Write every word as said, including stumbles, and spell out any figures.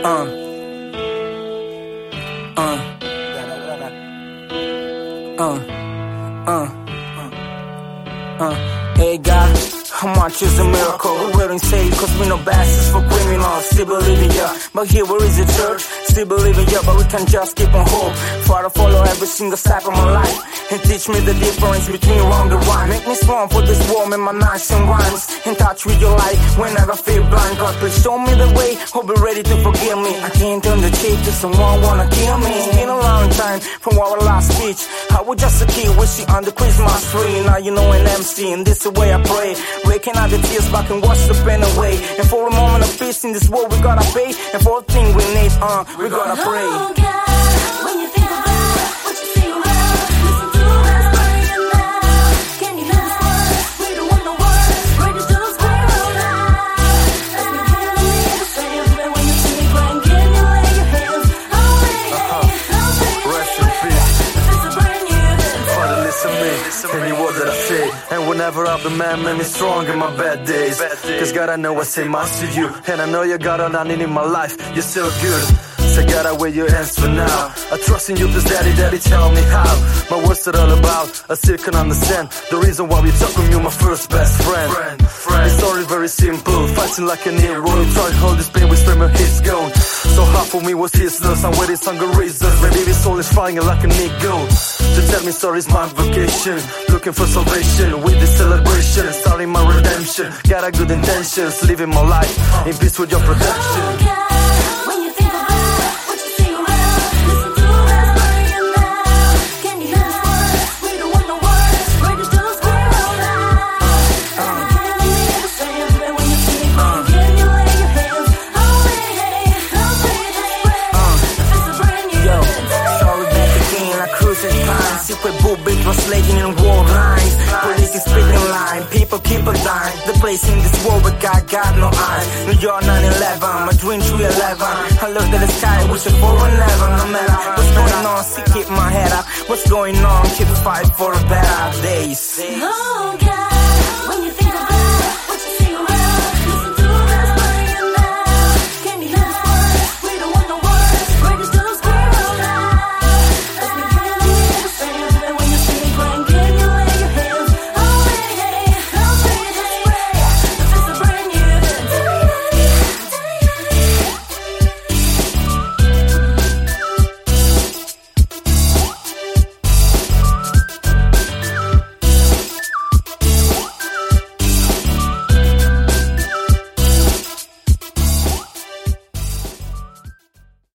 Uh. Uh. Uh. Uh. Uh. Hey God, how much is a miracle? We weren't saved cause we no bastards for criminals. Still believing ya, but here where is the church? Still believing ya, but we can just keep on hope. Father, follow every single step of my life and teach me the difference between wrong and right. Make me strong for this war, make my nights and rhymes. In touch with your light whenever I feel blind. God, please show me the way, hope you're ready to forgive me. I can't turn the cheek to someone wanna kill me. It's been a long time from our last speech. I was just a kid wishing on the Christmas tree. Now you know an M C and this is the way I pray. Raking out the tears back and wash the pain away. And for a moment of peace in this world we gotta pay. And for a thing we need, uh, we gotta pray. Oh God, when you think about what you see around, listen to us praying now. Can you hear this word? We don't want no words. Pray to just pray out loud. Let's be really the same. And when you see me crying, can you lay your hands on me? On me. Rest in peace. If it's a brand new day. Father, listen to me, any word that I say. And whenever I've been mad, man, it's strong in my bad days. Cause God, I know I say much to you. And I know you got all I need in my life. You're so good. So God, I wear your hands for now. I trust in you, please, daddy, daddy, tell me how. My words are all about, I still can understand the reason why we talk with you, my first best friend. friend, friend. It's story very simple, fighting like an hero. Try to hold this pain, we scream and he's gone. So hard for me was his loss, I'm waiting some good reasons. My baby's soul is flying like a nigga. To tell me stories, my vacation. Looking for salvation, with this celebration. Starting my redemption, got a good intentions. Living my life, in peace with your protection. Oh God, when you think about what you see around, listen to us praying now. Can you hear this word? We don't want no words. Pray to just pray out loud. Let's be really the same. And when you see me crying, can you lay your hands on me? On me. If it's a brand new Yo, day. sorry back again, I cruise in time. Secret book big translating in war lines. Police is speaking line, people keep a dying. The place in this world where God got no eyes. New York nine eleven, my dream three eleven. I look at the sky, wishing for a never. No matter what's going on, see keep my head up. What's going on, keep fight for a better days. Oh God.